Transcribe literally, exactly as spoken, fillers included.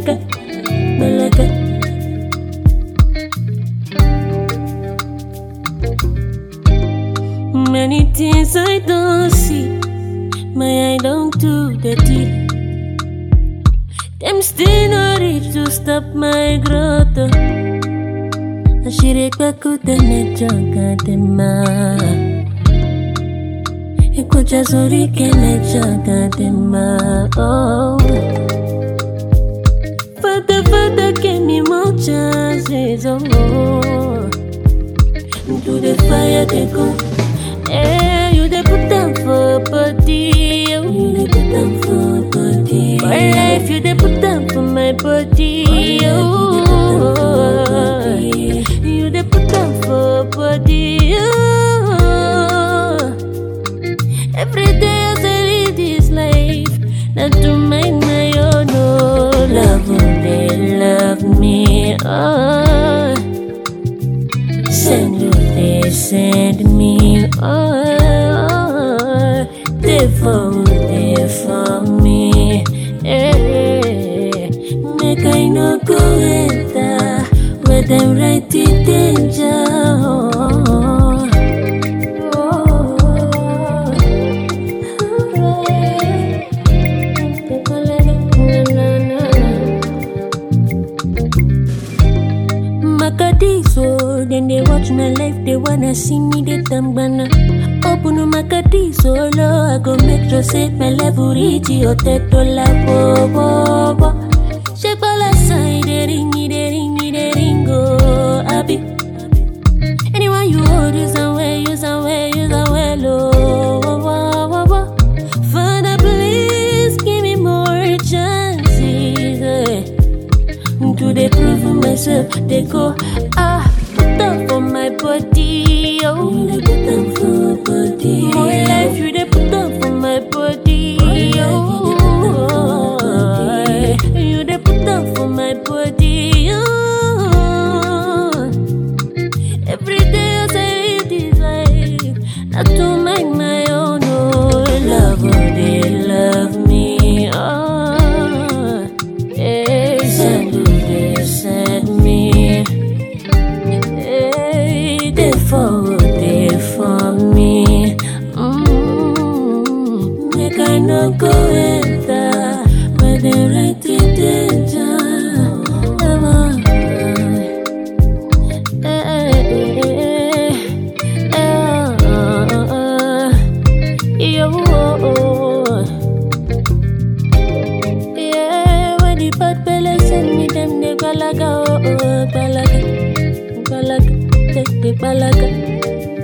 balaga, balaga. Many things I don't see, my eye don't do the deed. Them still not reach to stop my growth. Ashireka kutene jaga dema, ikuja zuri kene jaga dema. Oh, Father, Father, give me more chances. Oh, to the fire they go. Hey, you dey put them for body. Oh, you dey put them for body. For life, you dey put them for my body. Oh, you dey put them for body. Oh, every day as I live this life, not to mind my own. Oh, love, oh, they love me. Oh, send you, they send me. Oh, they for, they for me. Hey, make I no go enter where them right in danger. Makadiso, then they watch my life, they wanna see me, they tambana. Open no Makadiso, lo, I go make sure say my level reach your teto la bo bo bo. Shape all aside, they ring, they ring, they ringo, abi. Anyone you hold, use and way, use and way, use and way, lo, wo wo wo wo. Father, please give me more chances. Eh. Do they prove for myself? They go, ah, put them for my body. Oh, you they put them for body. My life, you they put them for my body. Oh, you they put them for my body. Oh, every day as I live this life, not to mind my own. Oh, love, oh, they love me. Oh, hey, send send me, hey, they for, they for me. Mm, make I no go enter where they right in danger. Hey, yo, yeah, when the bad belly send me them, they balaga, oh, balaga, balaga, take the balaga.